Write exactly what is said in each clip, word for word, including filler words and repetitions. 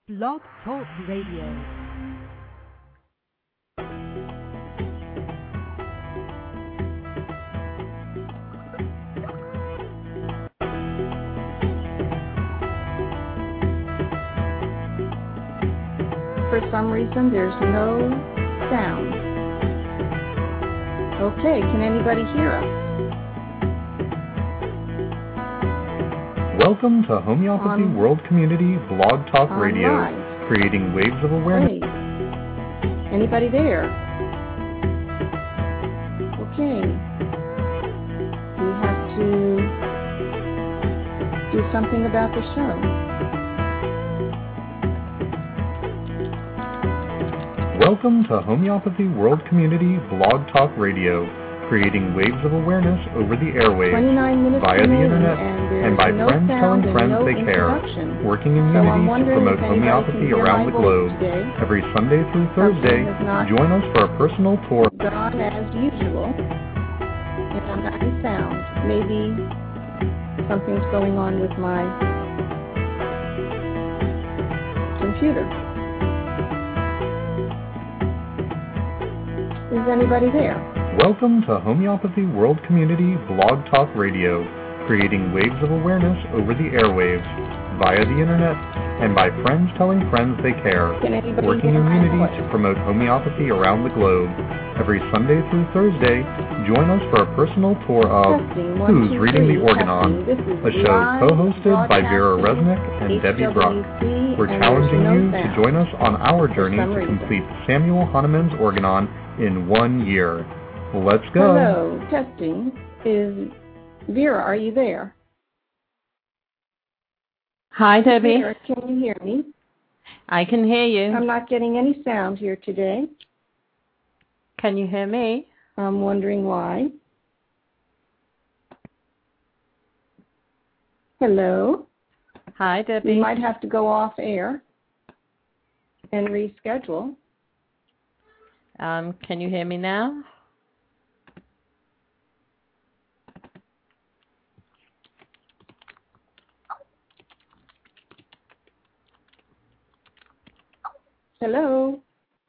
Blog Talk Radio. For some reason, there's no sound. Okay, can anybody hear us? Welcome to Homeopathy On, World Community Blog Talk on Radio, live. creating waves of awareness. Hey, anybody there? Okay. We have to do something about the show. Welcome to Homeopathy World Community Blog Talk Radio, creating waves of awareness over the airwaves, twenty-nine minutes via the remaining, internet, and, and by no friends telling sound friends and no they care, introduction. working in So unity to promote homeopathy around the globe. Today. Every Sunday through Thursday, join us for a personal tour. Gone as usual, and I'm not in sound. Maybe something's going on with my computer. Is anybody there? Welcome to Homeopathy World Community Blog Talk Radio, creating waves of awareness over the airwaves, via the internet, and by friends telling friends they care, working in unity to promote homeopathy around the globe. Every Sunday through Thursday, join us for a personal tour of Testing, one, Who's two, Reading three, the Organon, a show co-hosted by Vera Resnick and Debbie Bruck. We're challenging no you sound. to join us on our journey some to reason. complete Samuel Hahnemann's Organon in one year. Let's go. Hello, testing. Is Vera, are you there? Hi, Debbie. Vera, can you hear me? I can hear you. I'm not getting any sound here today. Can you hear me? I'm wondering why. Hello? Hi, Debbie. We might have to go off air and reschedule. Um, can you hear me now? Hello?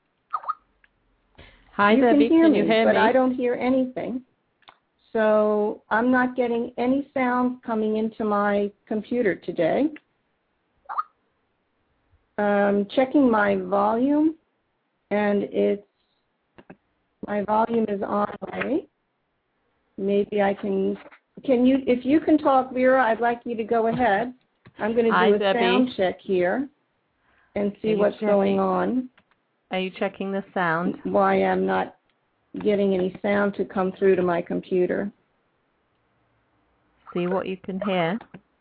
Hi, you Debbie. Can, hear can me, you hear but me? I don't hear anything. So I'm not getting any sound coming into my computer today. Um, checking my volume, and it's my volume is on way. Maybe I can. Can you? If you can talk, Vera, I'd like you to go ahead. I'm going to do Hi, a Debbie. sound check here and see what's checking? going on. Are you checking the sound? Why I'm not getting any sound to come through to my computer. See what you can hear.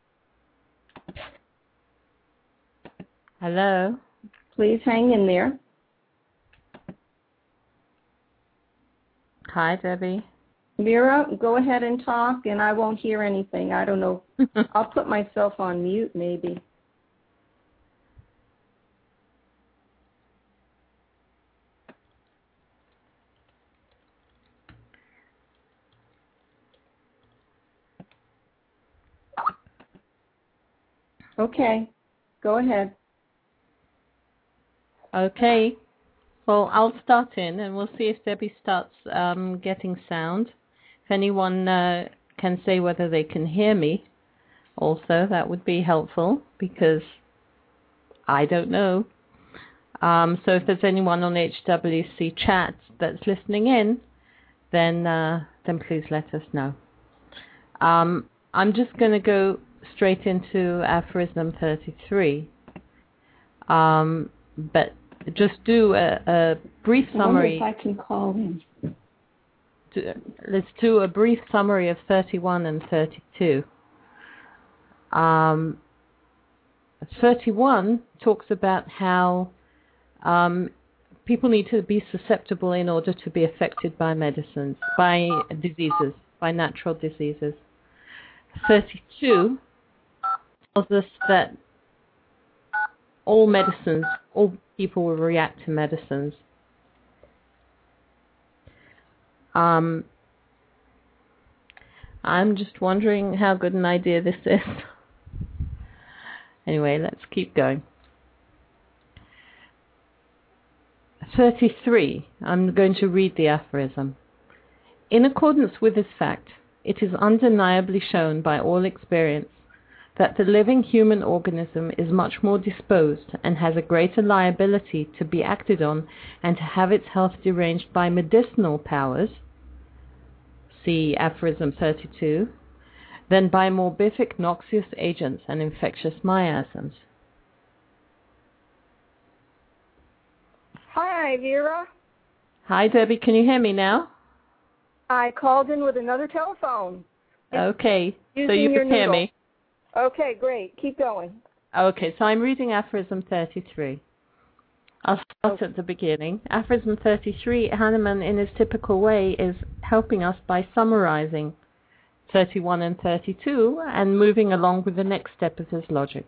Hello? Please hang in there. Hi, Debbie. Vera, go ahead and talk, and I won't hear anything. I don't know. I'll put myself on mute, maybe. Okay, go ahead. Okay. Well, I'll start in, and we'll see if Debbie starts um, getting sound. If anyone uh, can say whether they can hear me also, that would be helpful, because I don't know. Um, so if there's anyone on H W C chat that's listening in, then uh, then please let us know. Um, I'm just going to go straight into aphorism thirty-three, um, but just do a, a brief summary. I wonder if I can call in. To, let's do a brief summary of thirty-one and thirty-two. Um, thirty-one talks about how um, people need to be susceptible in order to be affected by medicines, by diseases, by natural diseases. thirty-two tells us that all medicines, all people will react to medicines. Um, I'm just wondering how good an idea this is. Anyway, let's keep going. thirty-three, I'm going to read the aphorism. In accordance with this fact, it is undeniably shown by all experience that the living human organism is much more disposed and has a greater liability to be acted on and to have its health deranged by medicinal powers, see aphorism thirty-two, than by morbific noxious agents and infectious miasms. Hi, Vera. Hi, Debbie. Can you hear me now? I called in with another telephone. Okay, so you can hear me. Okay, great. Keep going. Okay, so I'm reading aphorism thirty-three. I'll start okay. at the beginning. Aphorism thirty-three, Hahnemann, in his typical way, is helping us by summarizing thirty-one and thirty-two and moving along with the next step of his logic.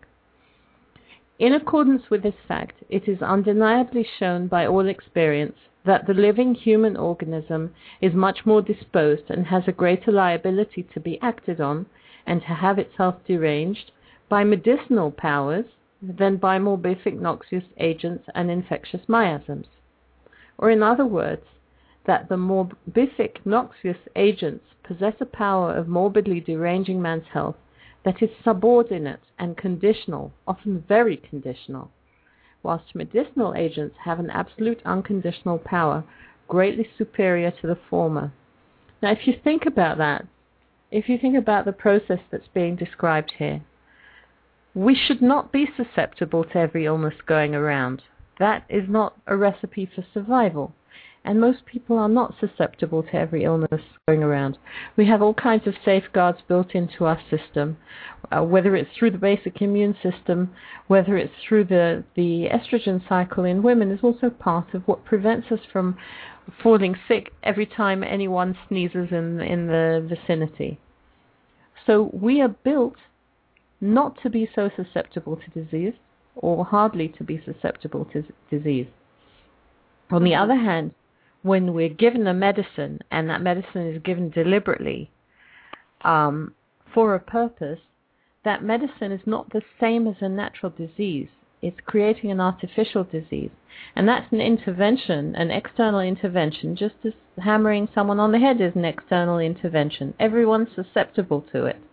In accordance with this fact, it is undeniably shown by all experience that the living human organism is much more disposed and has a greater liability to be acted on and to have its health deranged by medicinal powers than by morbific noxious agents and infectious miasms. Or in other words, that the morbific noxious agents possess a power of morbidly deranging man's health that is subordinate and conditional, often very conditional, whilst medicinal agents have an absolute unconditional power greatly superior to the former. Now, if you think about that, if you think about the process that's being described here, we should not be susceptible to every illness going around. That is not a recipe for survival. And most people are not susceptible to every illness going around. We have all kinds of safeguards built into our system, uh, whether it's through the basic immune system, whether it's through the, the estrogen cycle in women, is also part of what prevents us from falling sick every time anyone sneezes in, in the vicinity. So we are built not to be so susceptible to disease, or hardly to be susceptible to disease. On the other hand, when we're given a medicine, and that medicine is given deliberately um, for a purpose, that medicine is not the same as a natural disease. It's creating an artificial disease. And that's an intervention, an external intervention, just as hammering someone on the head is an external intervention. Everyone's susceptible to it.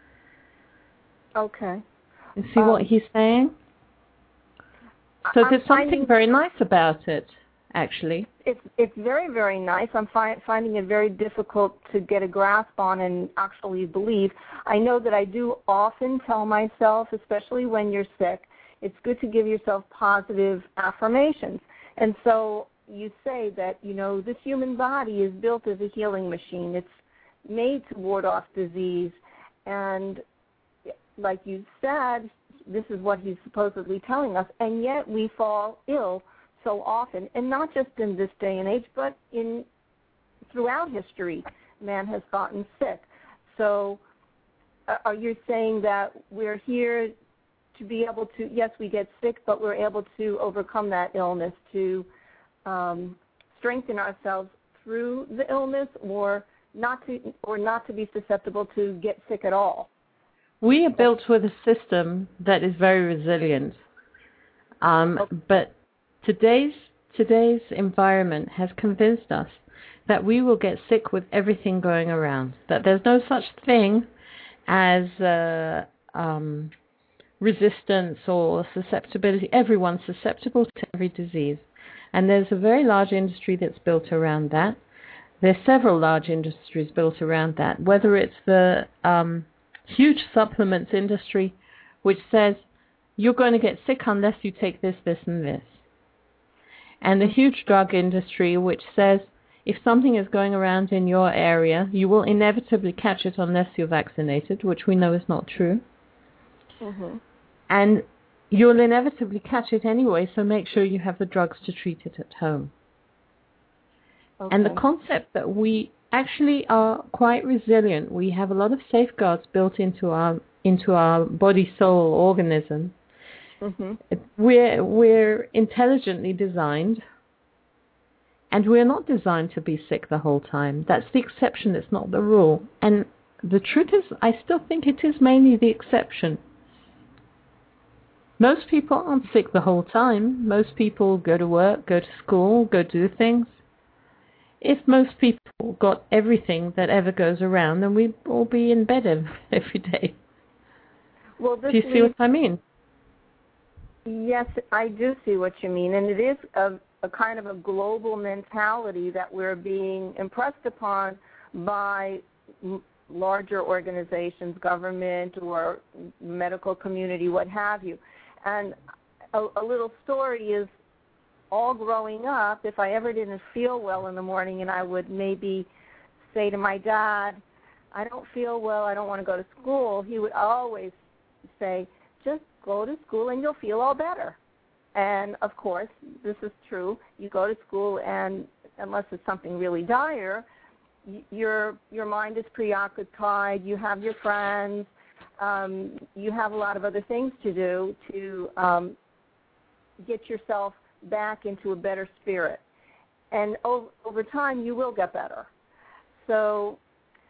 Okay. You see um, what he's saying? So I'm there's something finding... very nice about it. Actually, it's it's very, very nice. I'm fi- finding it very difficult to get a grasp on and actually believe. I know that I do often tell myself, especially when you're sick, it's good to give yourself positive affirmations. And so you say that, you know, this human body is built as a healing machine. It's made to ward off disease. And like you said, this is what he's supposedly telling us, and yet we fall ill so often, and not just in this day and age, but in throughout history, man has gotten sick. So uh, are you saying that we're here to be able to, yes, we get sick, but we're able to overcome that illness, to um, strengthen ourselves through the illness, or not to, or not to be susceptible to get sick at all? We are built with a system that is very resilient, um, okay. but Today's today's environment has convinced us that we will get sick with everything going around, that there's no such thing as uh, um, resistance or susceptibility. Everyone's susceptible to every disease. And there's a very large industry that's built around that. There's several large industries built around that, whether it's the um, huge supplements industry, which says you're going to get sick unless you take this, this, and this. And the huge drug industry, which says if something is going around in your area, you will inevitably catch it unless you're vaccinated, which we know is not true. Mm-hmm. And you'll inevitably catch it anyway, so make sure you have the drugs to treat it at home. Okay. And the concept that we actually are quite resilient, we have a lot of safeguards built into our into our body, soul, organism. Mm-hmm. We're we're intelligently designed, and we're not designed to be sick the whole time. That's the exception. It's not the rule. And the truth is, I still think it is mainly the exception. Most people aren't sick the whole time. Most people go to work, go to school, go do things. If most people got everything that ever goes around, then we'd all be in bed every day. Well, this do you see leads, what I mean? Yes, I do see what you mean. And it is a, a kind of a global mentality that we're being impressed upon by larger organizations, government or medical community, what have you. And a, a little story is, all growing up, if I ever didn't feel well in the morning and I would maybe say to my dad, I don't feel well, I don't want to go to school, he would always say, just go to school and you'll feel all better. And, of course, this is true. You go to school and unless it's something really dire, your your mind is preoccupied, you have your friends, um, you have a lot of other things to do to um, get yourself back into a better spirit. And over, over time, you will get better. So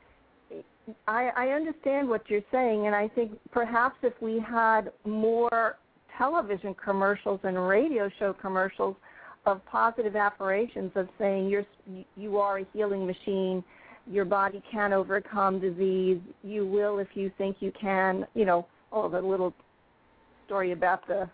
I, I understand what you're saying, and I think perhaps if we had more television commercials and radio show commercials of positive affirmations of saying you're, you are a healing machine, your body can overcome disease, you will if you think you can, you know, oh, the little story about the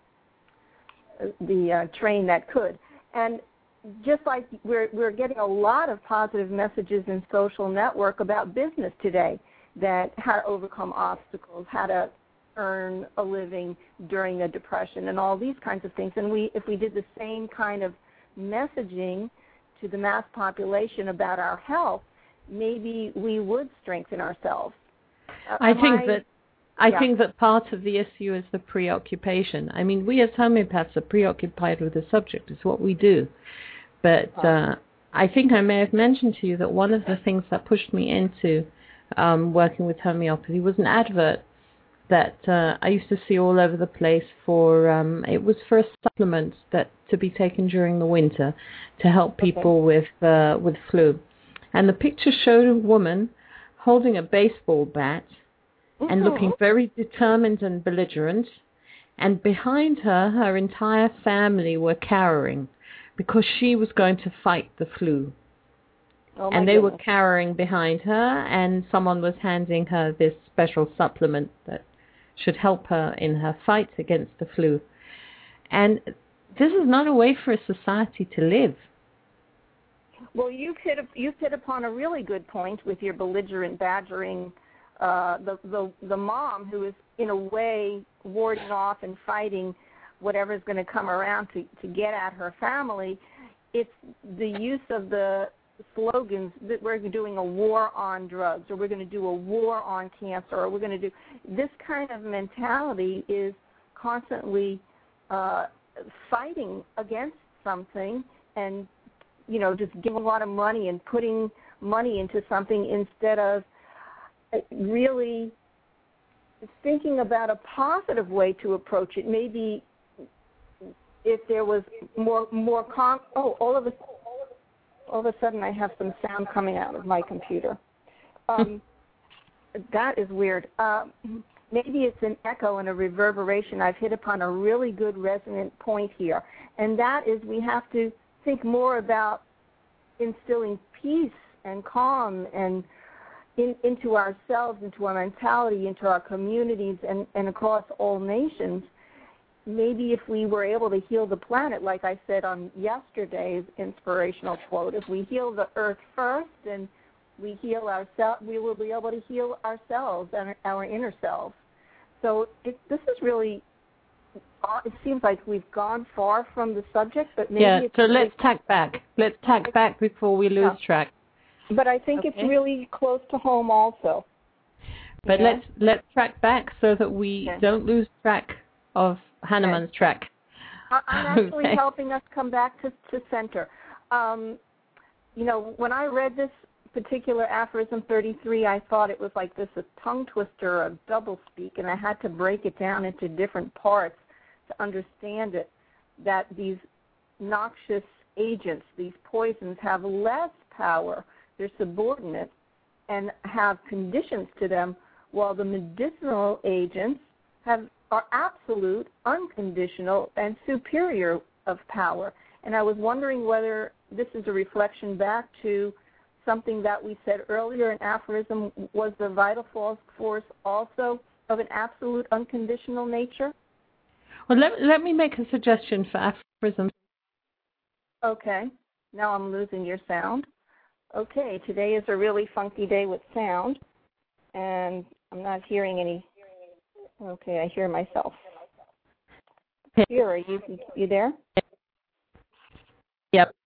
the uh, train that could. And just like we're we're getting a lot of positive messages in social network about business today, that how to overcome obstacles, how to earn a living during a depression, and all these kinds of things. And we, if we did the same kind of messaging to the mass population about our health, maybe we would strengthen ourselves. Uh, I think I, that I yeah. think that part of the issue is the preoccupation. I mean, we as homeopaths are preoccupied with the subject. It's what we do. But uh, I think I may have mentioned to you that one of the things that pushed me into um, working with homeopathy was an advert that uh, I used to see all over the place for, um, it was for a supplement that to be taken during the winter to help people okay. with uh, with flu. And the picture showed a woman holding a baseball bat mm-hmm. and looking very determined and belligerent. And behind her, her entire family were cowering because she was going to fight the flu. Oh and they goodness. were cowering behind her, and someone was handing her this special supplement that should help her in her fight against the flu. And this is not a way for a society to live. Well, you've hit, you've hit upon a really good point with your belligerent badgering uh, the, the, the mom who is, in a way, warding off and fighting whatever's going to come around to, to get at her family. It's the use of the slogans that we're doing a war on drugs, or we're going to do a war on cancer, or we're going to do this kind of mentality is constantly uh, fighting against something and, you know, just giving a lot of money and putting money into something instead of really thinking about a positive way to approach it. Maybe if there was more more com- oh all of a all of a sudden I have some sound coming out of my computer. Um, that is weird. Um, maybe it's an echo and a reverberation. I've hit upon a really good resonant point here, and that is we have to think more about instilling peace and calm and in, into ourselves, into our mentality, into our communities, and, and across all nations. Maybe if we were able to heal the planet, like I said on yesterday's inspirational quote, if we heal the earth first and we heal ourselves, we will be able to heal ourselves and our inner selves. So it, this is really, it seems like we've gone far from the subject, but maybe yeah, it's... so let's tack back. Let's tack back before we lose yeah. track. But I think okay. it's really close to home also. But yeah. let's let's track back so that we okay. don't lose track of Hahnemann's okay. track. I'm actually okay. helping us come back to, to center. Um, you know, when I read this particular aphorism thirty-three, I thought it was like this, a tongue twister, a doublespeak, and I had to break it down into different parts to understand it, that these noxious agents, these poisons, have less power. They're subordinate and have conditions to them, while the medicinal agents have are absolute, unconditional, and superior of power. And I was wondering whether this is a reflection back to something that we said earlier in aphorism. Was the vital force also of an absolute, unconditional nature? Well, let, let me make a suggestion for aphorism. Okay. Now I'm losing your sound. Okay, today is a really funky day with sound, and I'm not hearing any. Okay, I hear myself. Here, are you, you there? Yep.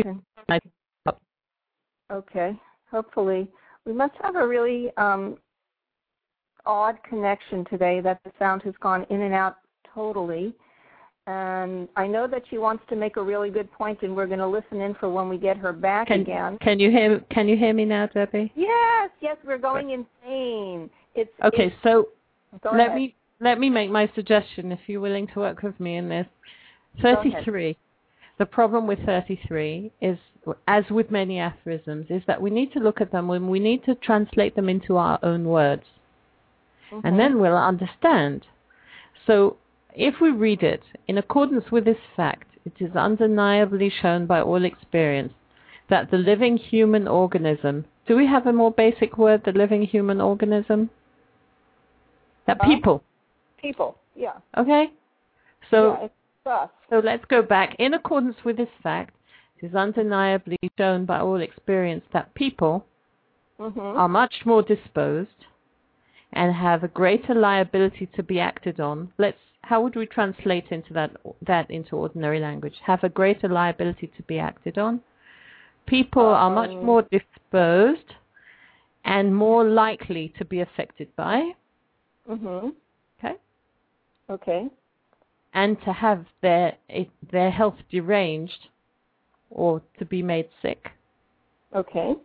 Okay, hopefully. We must have a really um, odd connection today that the sound has gone in and out totally. And I know that she wants to make a really good point, and we're going to listen in for when we get her back can, again. Can you hear? Can you hear me now, Debbie? Yes, yes, we're going insane. It's okay. It's, so let ahead. me let me make my suggestion. If you're willing to work with me in this, thirty-three. The problem with thirty-three is, as with many aphorisms, is that we need to look at them when we need to translate them into our own words, mm-hmm. and then we'll understand. So, if we read it in accordance with this fact, it is undeniably shown by all experience that the living human organism, do we have a more basic word, the living human organism? That uh, people. People, yeah. Okay? So, yeah, it's us. So let's go back. In accordance with this fact, it is undeniably shown by all experience that people mm-hmm. are much more disposed and have a greater liability to be acted on. Let's How would we translate into that that into ordinary language? Have a greater liability to be acted on. People um, are much more disposed and more likely to be affected by. Mm-hmm. Okay. Okay. And to have their their health deranged or to be made sick. Okay.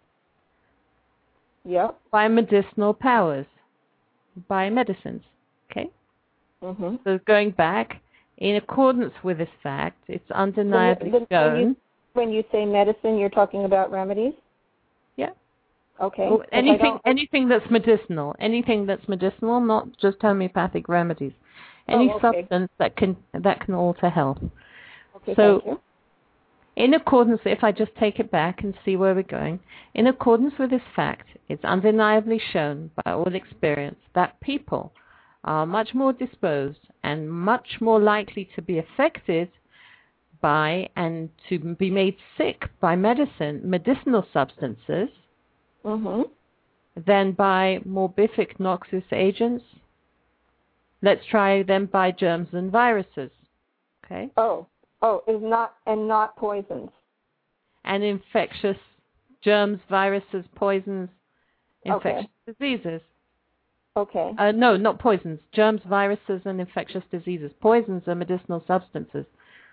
Yep. By medicinal powers. By medicines. Okay. Mm-hmm. So going back, in accordance with this fact, it's undeniably when, shown. When you, when you say medicine, you're talking about remedies? Yeah. Okay. Well, anything, anything that's medicinal. Anything that's medicinal, not just homeopathic remedies. Any oh, okay. substance that can that can alter health. Okay, so, thank you. in accordance, if I just take it back and see where we're going, in accordance with this fact, it's undeniably shown by all experience that people are much more disposed and much more likely to be affected by and to be made sick by medicine, medicinal substances, mm-hmm. than by morbific noxious agents. Let's try them by germs and viruses. Okay. Oh, oh, is not and not poisons. And infectious germs, viruses, poisons, infectious okay. diseases. Okay. Uh, no, not poisons. Germs, viruses, and infectious diseases. Poisons are medicinal substances.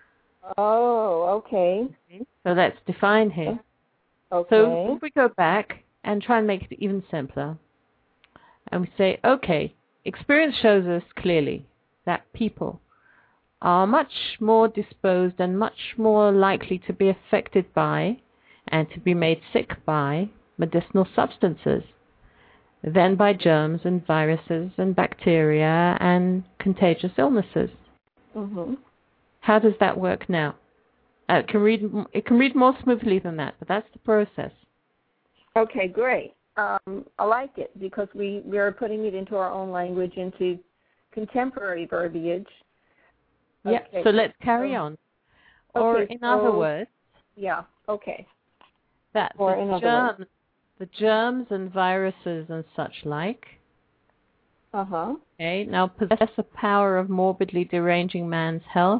Oh, okay. So let's define here. Okay. So if we go back and try and make it even simpler, and we say, okay, experience shows us clearly that people are much more disposed and much more likely to be affected by and to be made sick by medicinal substances than by germs and viruses and bacteria and contagious illnesses. Mm-hmm. How does that work now? Uh, it can read it can read more smoothly than that, but that's the process. Okay, great. Um, I like it because we, we are putting it into our own language, into contemporary verbiage. Yeah, okay. So let's carry on. Or okay, in so, other words, yeah, okay. That or the, in germs, words. the germs and viruses and such like, uh-huh. okay, now possess a power of morbidly deranging man's health.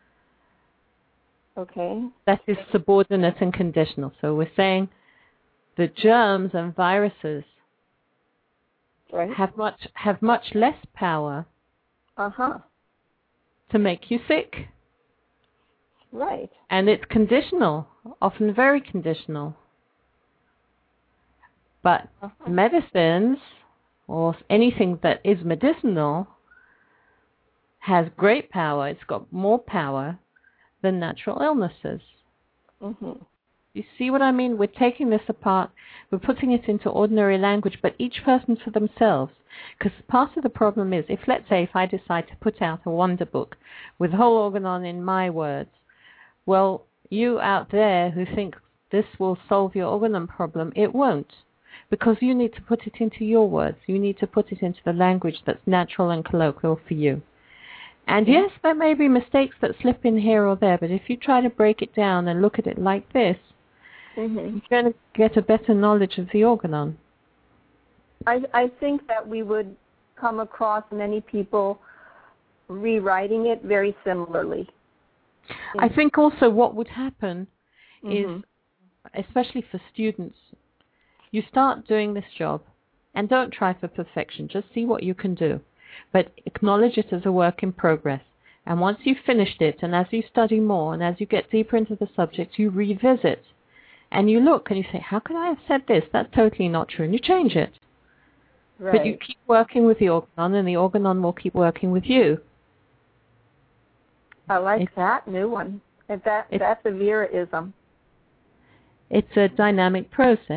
Okay. That is subordinate and conditional. So we're saying the germs and viruses right. have much have much less power uh-huh. to make you sick. Right. And it's conditional, often very conditional. But uh-huh. medicines, or anything that is medicinal, has great power. It's got more power than natural illnesses. Mm-hmm. You see what I mean? We're taking this apart. We're putting it into ordinary language, but each person for themselves. Because part of the problem is, if let's say if I decide to put out a wonder book with the whole organon in my words, well, you out there who think this will solve your organon problem, it won't. Because you need to put it into your words. You need to put it into the language that's natural and colloquial for you. And yes, there may be mistakes that slip in here or there, but if you try to break it down and look at it like this, mm-hmm. you're going to get a better knowledge of the organon. I, I think that we would come across many people rewriting it very similarly. I think also what would happen mm-hmm. is, especially for students, you start doing this job and don't try for perfection. Just see what you can do. But acknowledge it as a work in progress. And once you've finished it, and as you study more, and as you get deeper into the subject, you revisit. And you look and you say, how could I have said this? That's totally not true. And you change it. Right. But you keep working with the organon, and the organon will keep working with you. I like it's, that new one. If that, that's a Vera-ism. It's a dynamic process.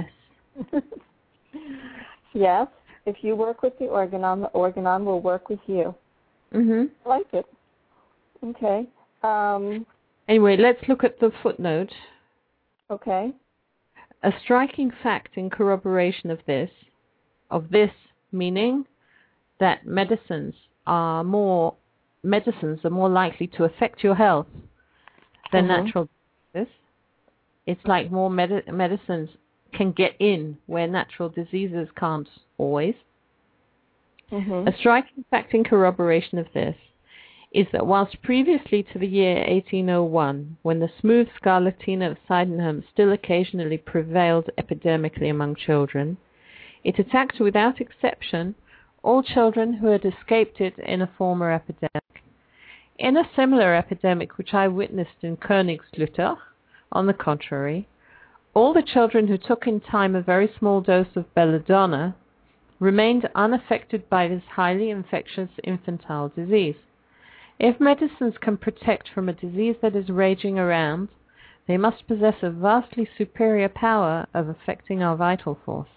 Yes. If you work with the organon, the organon will work with you. Mm-hmm. I like it. Okay. Um, anyway, let's look at the footnote. Okay. A striking fact in corroboration of this, of this meaning that medicines are more medicines are more likely to affect your health than mm-hmm. natural diseases. It's like more med- medicines can get in where natural diseases can't always. Mm-hmm. A striking fact in corroboration of this is that whilst previously to the year eighteen oh one, when the smooth scarlatina of Sydenham still occasionally prevailed epidemically among children, it attacked without exception all children who had escaped it in a former epidemic. In a similar epidemic which I witnessed in Königslutter, on the contrary, all the children who took in time a very small dose of belladonna remained unaffected by this highly infectious infantile disease. If medicines can protect from a disease that is raging around, they must possess a vastly superior power of affecting our vital force.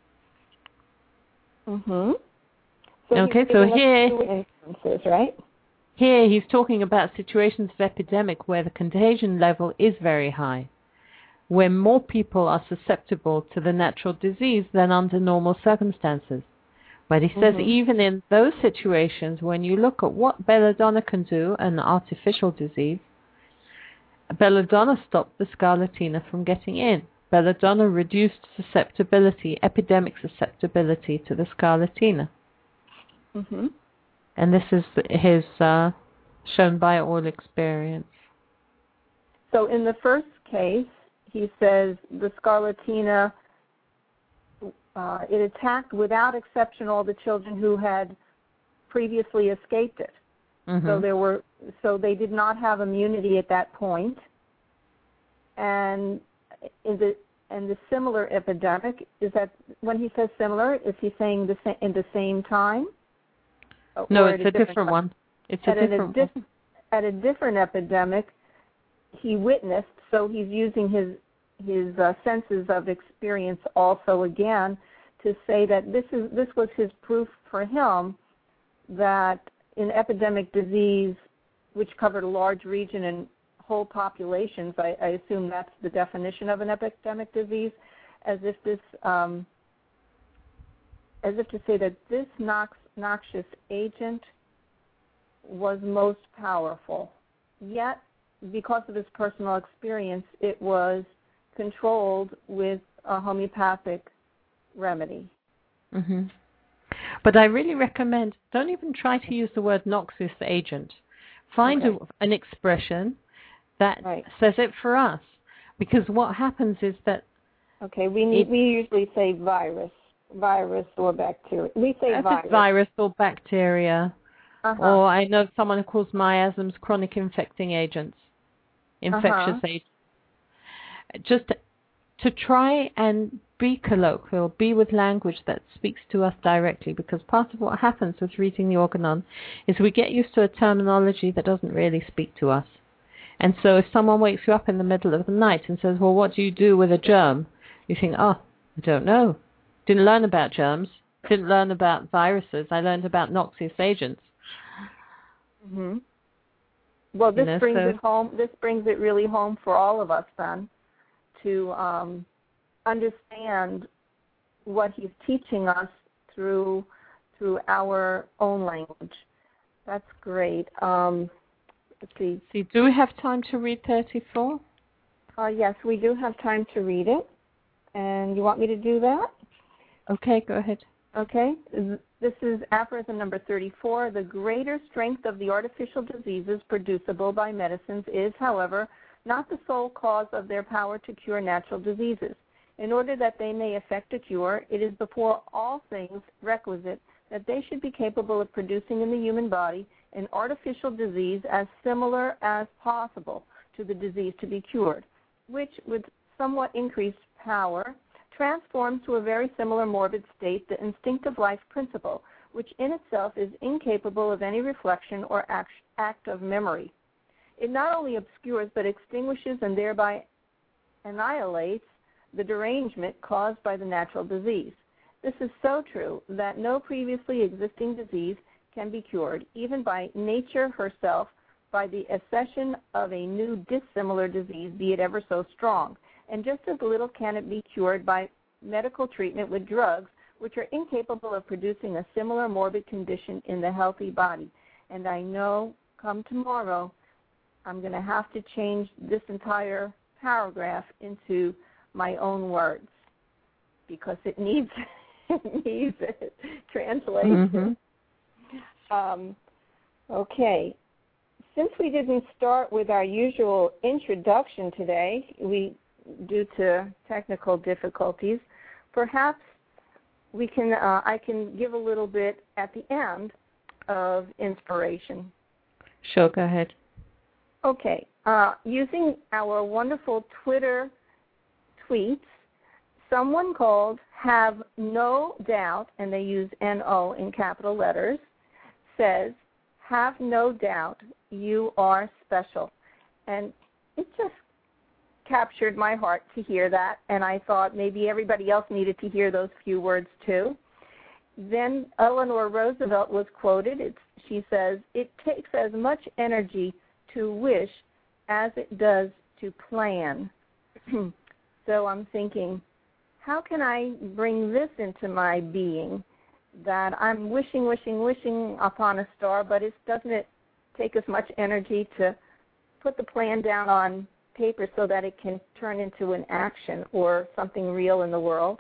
Mm-hmm. So okay, so here, instances, right? Here he's talking about situations of epidemic where the contagion level is very high, where more people are susceptible to the natural disease than under normal circumstances. But he says mm-hmm. even in those situations, when you look at what belladonna can do, an artificial disease, belladonna stopped the scarlatina from getting in. Belladonna reduced susceptibility, epidemic susceptibility to the scarlatina. Mm-hmm. And this is his uh, shown by all experience. So in the first case, he says the scarlatina, uh, it attacked without exception all the children who had previously escaped it. Mm-hmm. So there were, so they did not have immunity at that point. And in the and the similar epidemic, is that when he says similar, is he saying the sa- in the same time? No, it's a, a different, different one. It's a at different a one. Di- at a different epidemic, he witnessed, so he's using his his uh, senses of experience also again to say that this is this was his proof for him that in epidemic disease, which covered a large region and whole populations, I, I assume that's the definition of an epidemic disease, as if this um, as if to say that this nox, noxious agent was most powerful. Yet, because of his personal experience, it was controlled with a homeopathic remedy. Mm-hmm. But I really recommend, don't even try to use the word noxious agent. Find okay. a, an expression that right. says it for us. Because what happens is that... Okay, we need, it, we usually say virus, virus or bacteria. We say virus. virus or bacteria. Uh-huh. Or I know someone who calls miasms chronic infecting agents, infectious uh-huh. agents. Just to, to try and be colloquial, be with language that speaks to us directly, because part of what happens with reading the organon is we get used to a terminology that doesn't really speak to us. And so if someone wakes you up in the middle of the night and says, well, what do you do with a germ? You think, oh, I don't know. Didn't learn about germs. Didn't learn about viruses. I learned about noxious agents. Mm-hmm. Well, this you know, brings so it home. This brings it really home for all of us then to um, understand what he's teaching us through through our own language. That's great. Um, let's see. See, do we have time to read thirty-four? Uh, yes, we do have time to read it. And you want me to do that? Okay, go ahead. Okay. This is aphorism number thirty-four. The greater strength of the artificial diseases producible by medicines is, however, not the sole cause of their power to cure natural diseases. In order that they may effect a cure, it is before all things requisite that they should be capable of producing in the human body an artificial disease as similar as possible to the disease to be cured, which, with somewhat increased power, transforms to a very similar morbid state the instinctive life principle, which in itself is incapable of any reflection or act, act of memory. It not only obscures but extinguishes and thereby annihilates the derangement caused by the natural disease. This is so true that no previously existing disease can be cured, even by nature herself, by the accession of a new dissimilar disease, be it ever so strong. And just as little can it be cured by medical treatment with drugs, which are incapable of producing a similar morbid condition in the healthy body. And I know come tomorrow, I'm going to have to change this entire paragraph into my own words because it needs it needs it translation. Mm-hmm. Um, okay. Since we didn't start with our usual introduction today, we due to technical difficulties, perhaps we can uh, I can give a little bit at the end of inspiration. Sure, go ahead. Okay. Uh, using our wonderful Twitter tweets, someone called Have No Doubt, and they use N O in capital letters, says, have no doubt you are special. And it just captured my heart to hear that, and I thought maybe everybody else needed to hear those few words too. Then Eleanor Roosevelt was quoted. It's, she says, it takes as much energy to wish as it does to plan. So I'm thinking, how can I bring this into my being, that I'm wishing, wishing, wishing upon a star, but it doesn't it take as much energy to put the plan down on paper so that it can turn into an action or something real in the world?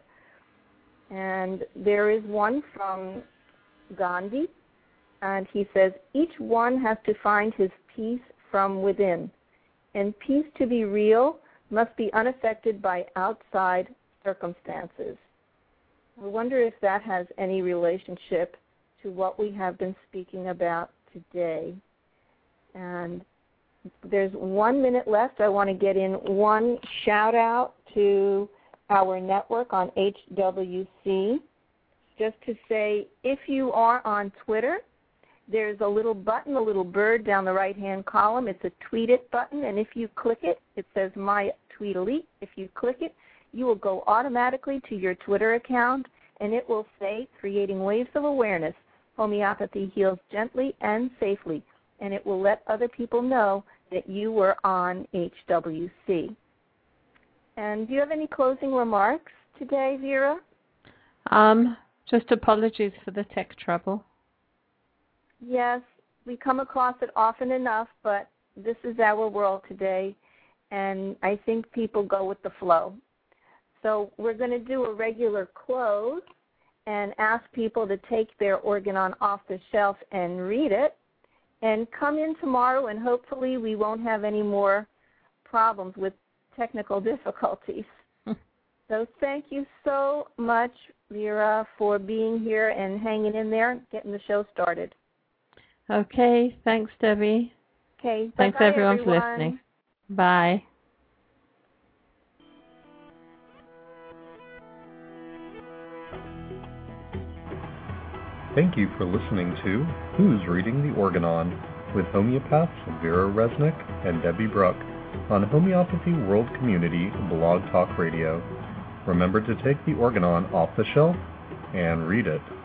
And there is one from Gandhi, and he says, each one has to find his peace from within, and peace to be real must be unaffected by outside circumstances. I wonder if that has any relationship to what we have been speaking about today. And there's one minute left. I want to get in one shout out to our network on H W C, just to say, if you are on Twitter, there's a little button, a little bird down the right-hand column. It's a Tweet It button, and if you click it, it says My Tweet Elite. If you click it, you will go automatically to your Twitter account, and it will say, Creating Waves of Awareness, Homeopathy Heals Gently and Safely, and it will let other people know that you were on H W C. And do you have any closing remarks today, Vera? Um, just apologies for the tech trouble. Yes, we come across it often enough, but this is our world today, and I think people go with the flow. So we're going to do a regular close and ask people to take their Organon off the shelf and read it, and come in tomorrow, and hopefully we won't have any more problems with technical difficulties. So thank you so much, Vera, for being here and hanging in there, getting the show started. Okay, thanks, Debbie. Okay, thanks bye-bye, everyone everyone. for listening. Bye. Thank you for listening to Who's Reading the Organon? with homeopaths Vera Resnick and Debbie Bruck on Homeopathy World Community Blog Talk Radio. Remember to take the Organon off the shelf and read it.